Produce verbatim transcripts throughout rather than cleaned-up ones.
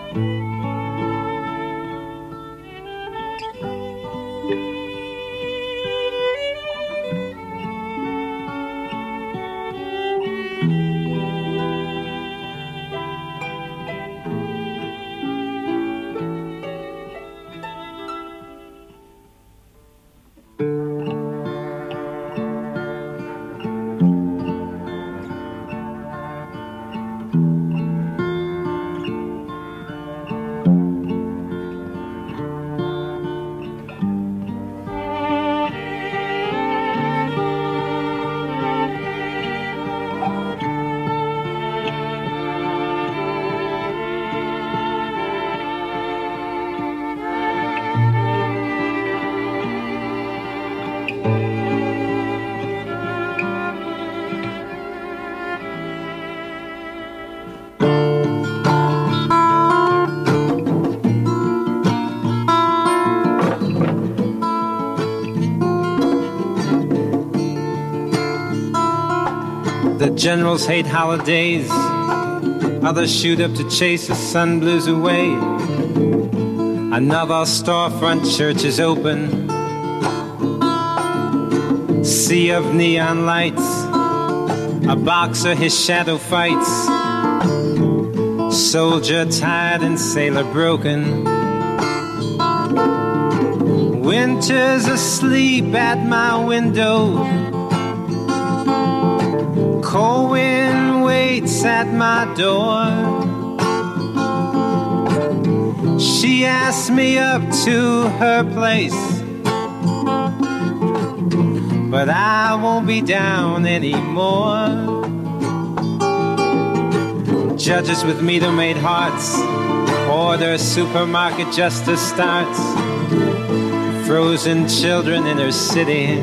Generals hate holidays, others shoot up to chase the sun blues away. Another storefront church is open, sea of neon lights, a boxer his shadow fights, soldier tired and sailor broken. Winter's asleep at my window, cold wind waits at my door. She asked me up to her place, but I won't be down anymore. Judges with meter-made hearts order supermarket justice starts. Frozen children in her city,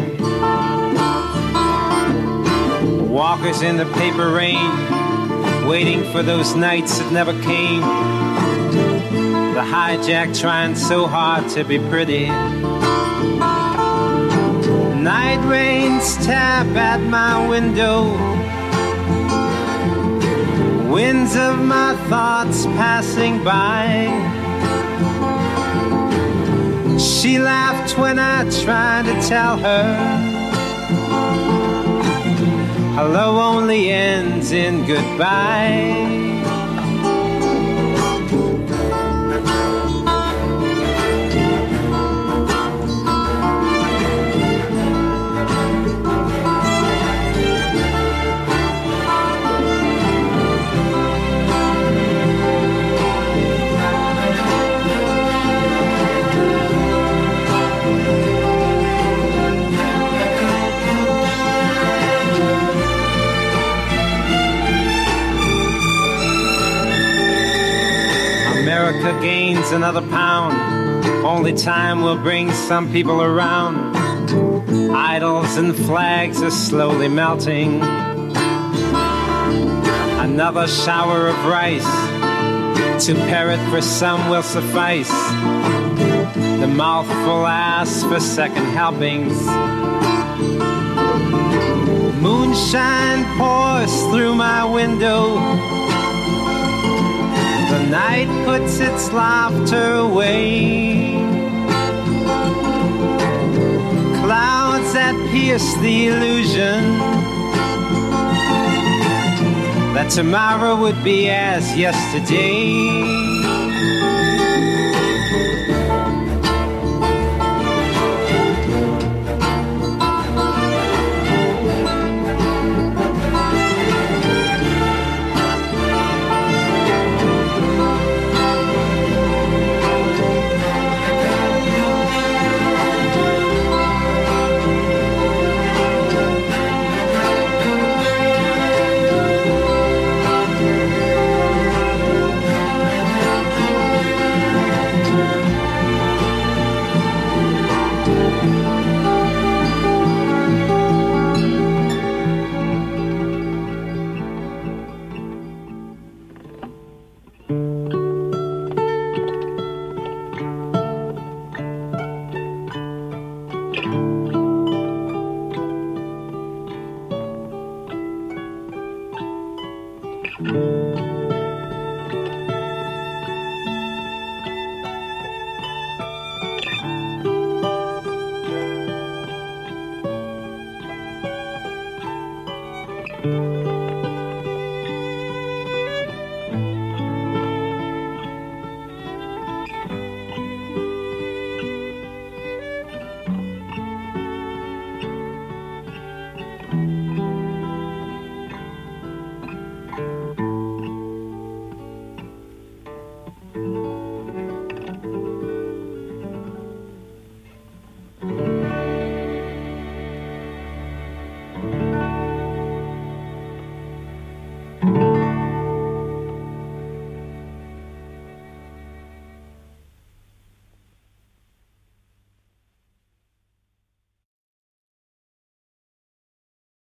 walkers in the paper rain, waiting for those nights that never came. The hijack trying so hard to be pretty. Night rains tap at my window, winds of my thoughts passing by. She laughed when I tried to tell her hello only ends in goodbye. America gains another pound. Only time will bring some people around. Idols and flags are slowly melting. Another shower of rice to parrot for some will suffice. The mouthful asks for second helpings. Moonshine pours through my window. The night puts its laughter away. Clouds that pierce the illusion that tomorrow would be as yesterday.